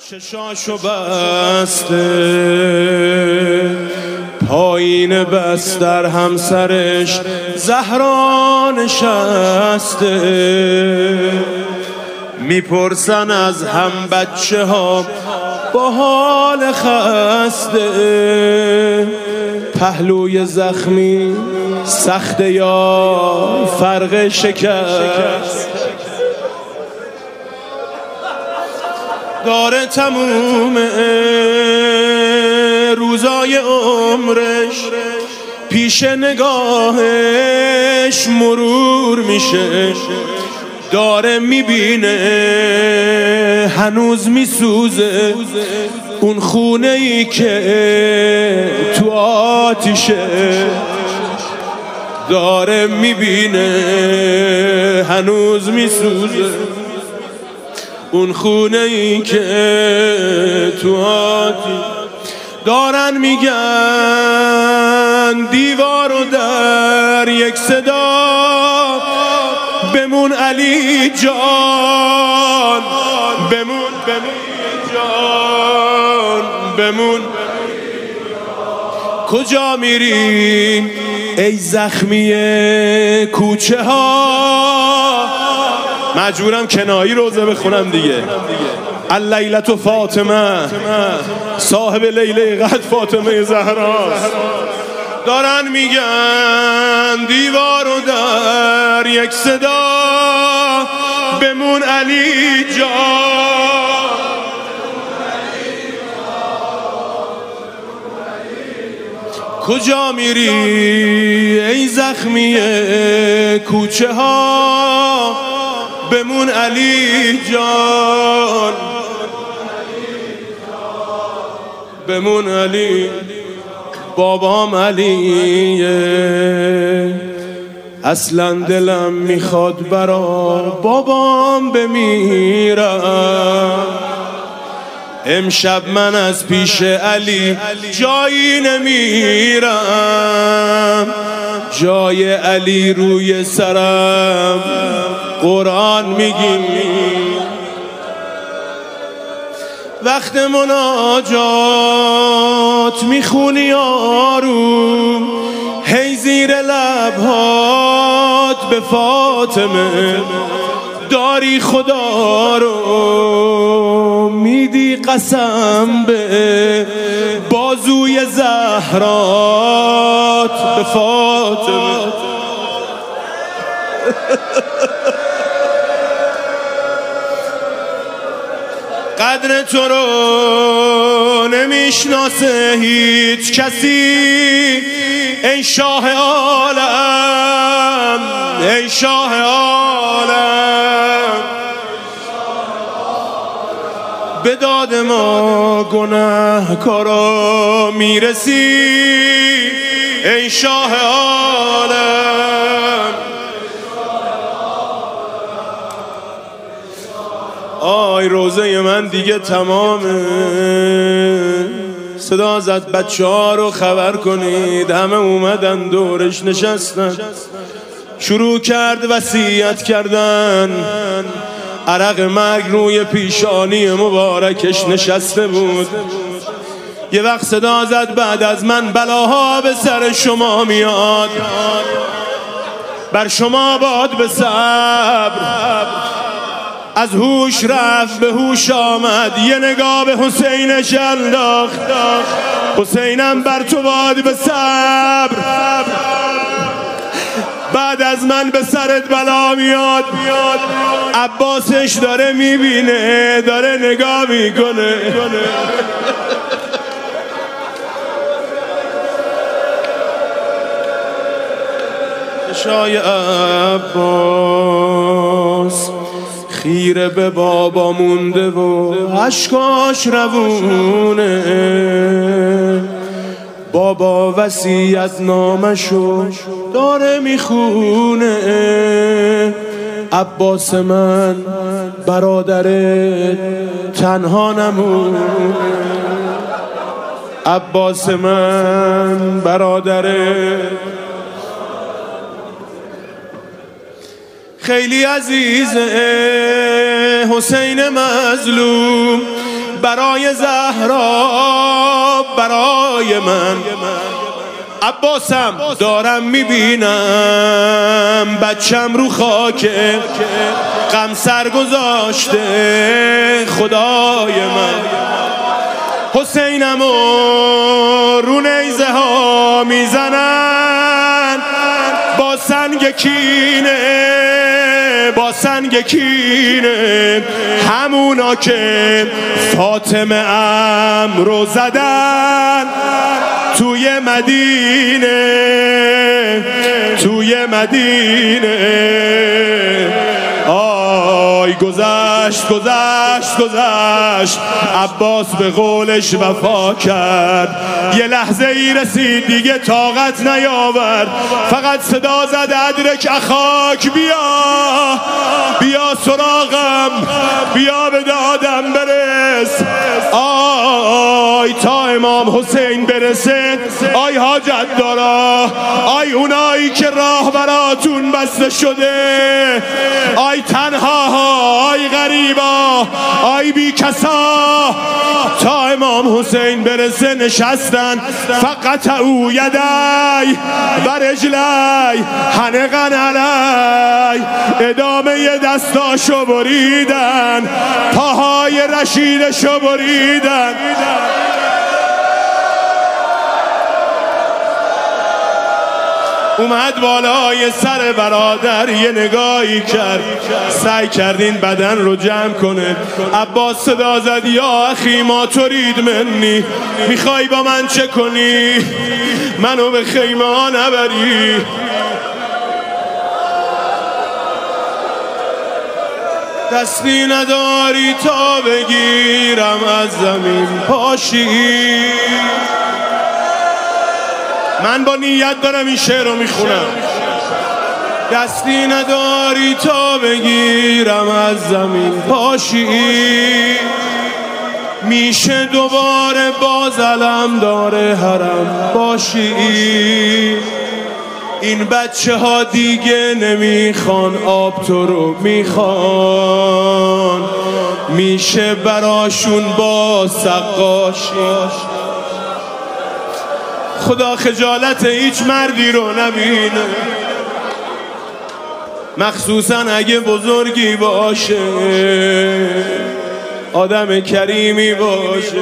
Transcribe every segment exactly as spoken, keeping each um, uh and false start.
چشاشو بسته پایین بستر همسرش زهرا نشسته، میپرسن از هم بچه ها با حال خسته، پهلوی زخمی سخته یا فرق شکست، داره تموم روزای عمرش پیش نگاهش مرور میشه، داره میبینه هنوز میسوزه اون خونه ای که تو آتیشه، داره میبینه هنوز میسوزه اون خونه ای که تو آتیشه. دارن میگن دیوار و در یک صدا، بمون علی جان بمون بمون جان بمون، کجا میری ای زخمی کوچه ها؟ مجبورم کنایی روزه بخونم دیگه. اللیلة فاطمه صاحب لیله قد فاطمه زهراست، دارن میگن دیوار و در یک صدا، بمون علی جان. کجا میری ای زخمی کوچه ها؟ بمون علی جان بمون علی. بابام علیه، اصلا دلم میخواد برا بابام بمیرم، امشب من از پیش علی جایی نمیرم، جای علی روی سرم قرآن میگیم. وقت مناجات میخونی آروم، هی زیر لبهات به فاطمه داری خدا رو میدی قسم به بازوی زهرات به فاطمه. قدر تو رو نمیشناسه هیچ کسی، ای شاه عالم ای شاه عالم، به داد ما گناهکارا میرسی، ای شاه عالم. آی روزه من دیگه تمامه، صدا زد بچه ها رو خبر کنید، همه اومدن دورش نشستن، شروع کرد وصیت کردن، عرق مرگ روی پیشانی مبارکش نشسته بود. یه وقت صدا زد بعد از من بلاها به سر شما میاد، بر شما باد به صبر. از هوش رفت به هوش آمد، یه نگاه به حسینش انداخت، حسینم بر تو باد به صبر، بعد از من به سرت بلا میاد. عباسش داره میبینه، داره نگاه میکنه، شای عباس خیره به بابا مونده و عشقاش روونه، بابا وصیت نامشو داره میخونه. عباس من برادرت تنها نمونه، عباس من برادرت خیلی عزیزه، حسین مظلوم برای زهرا برای من. عباسم دارم میبینم بچم رو خاک غم سر گذاشته خدای من. حسینم و رو نیزه ها میزنن با سنگ کینه با سنگ کینه، همونا که فاطمه ام رو زدن توی مدینه توی مدینه. آی گذشت گذشت گذشت عباس به قولش وفا کرد. یه لحظه ای رسید دیگه طاقت نیاورد، فقط صدا زد ادرک اخاک، بیا بیا سراغم، بیا به دادم برس. آی تا امام حسین برسه، آی حاجت دارا، آی اونایی که راه براتون بسته شده، آی تنها، آی غریبا، آی بی کسا، تا امام حسین برسه نشستن. فقط او یدی و رجلی حنقن علی، ادامه دستاشو بریدن، پاهای رشیدشو بریدن. اومد بالای سر برادر یه نگاهی کرد، سعی کردین بدن رو جمع کنه. عباس صدا زد یا اخی ما ترید منی، میخوای با من چه کنی؟ منو به خیمه ها نبری. دستی نداری تا بگیرم از زمین پاشی. من با نیت دارم این شعر رو میخونم. دستی نداری تا بگیرم از زمین پاشی، میشه دوباره باز علم داره حرم باشی. این بچه ها دیگه نمیخوان آب، تو رو میخوان، میشه براشون با سقاشی. خدا خجالت هیچ مردی رو نبینه، مخصوصا اگه بزرگی باشه، آدم کریمی باشه.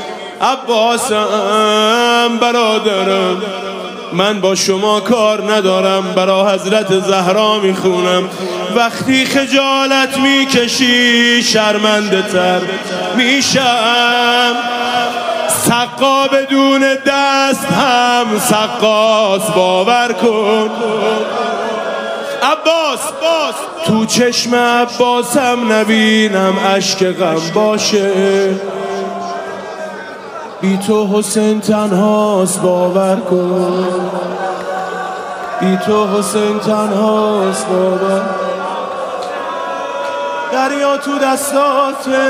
عباسم برادرم، من با شما کار ندارم، برا حضرت زهرا میخونم. وقتی خجالت میکشی شرمنده تر میشم. سقا بدون دست هم سقاس، باور کن. عباس تو چشم عباسم نبینم اشک غم باشه، بی تو حسین تنهاست، باور کن. بی تو حسین تنهاست، باور. دریا تو دستاته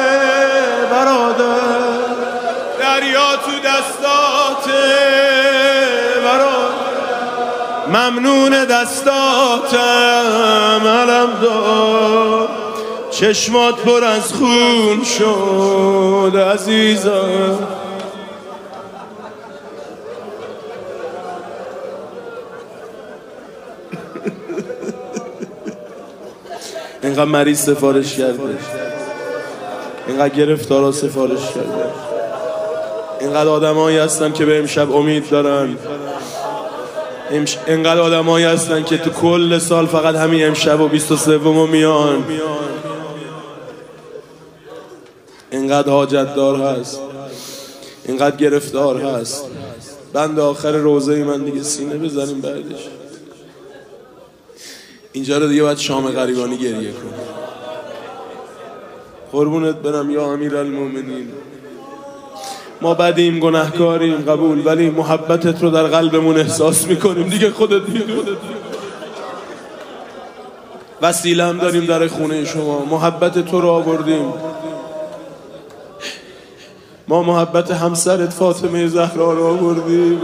برادر، دریا تو دستاته برادر، ممنون دستاتم علم دار. چشمات پر از خون شد عزیزم، اینقدر مریض سفارش کرده، اینقدر گرفتارا سفارش کرده، اینقدر آدمایی هستن که به امشب امید دارن، اینقدر آدمایی هستن که تو کل سال فقط همین امشب و بیست و سوم میان. اینقدر حاجت دار هست، اینقدر گرفتار هست. بند آخر روزه ای من دیگه سینه بزنیم بعدش. اینجا رو دیگه باید شام غریبانی گریه کنیم. قربونت برم یا امیرالمومنین. ما بدیم، گناهکاریم، قبول، ولی محبتت رو در قلبمون احساس میکنیم دیگه. خودت میدونی وسیله هم داریم در خونه شما، محبت تو رو آوردیم. ما محبت همسرت فاطمه زهرا رو آوردیم.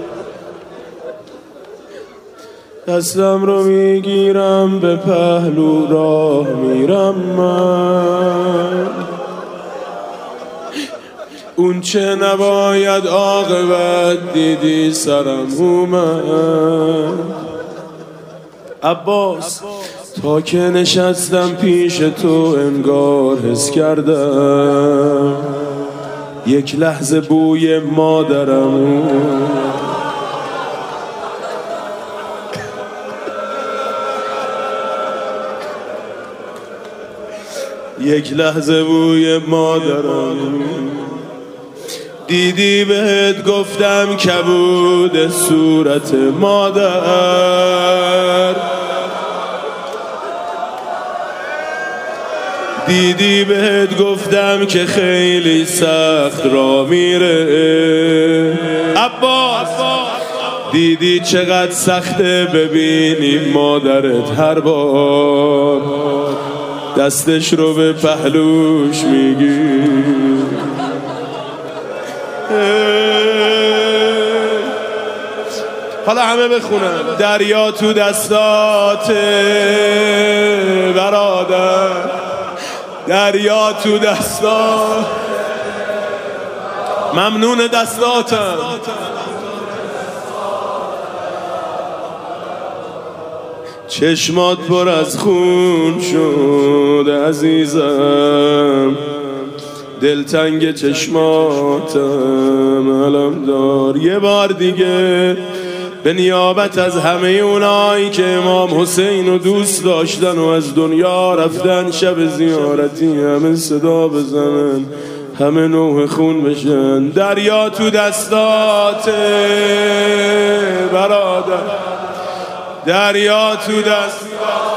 دستم رو میگیرم به پهلو راه میرم من، اون چه نباید عاقبت دیدی سرم اومد. عباس تا که نشستم پیش تو انگار حس کردم یک لحظه بوی مادرم. یک لحظه بوی مادرم دیدی بهت گفتم کبود صورت مادر. دیدی بهت گفتم که خیلی سخت را میره. عباس دیدی چقدر سخته ببینی مادرت هر بار دستش رو به پهلوش میگی. حالا همه بخونن. دریا تو دستات برادر، دریا تو دستات. ممنون دستاتم. چشمات پر از خون شد عزیزم، دلتنگ چشماتم علم دار. یه بار دیگه به نیابت از همه اونایی که امام حسین رو دوست داشتن و از دنیا رفتن شب زیارتی همه صدا بزنن، همه نوح خون بشن. دریا تو دستات برادر، دریا تو دستات.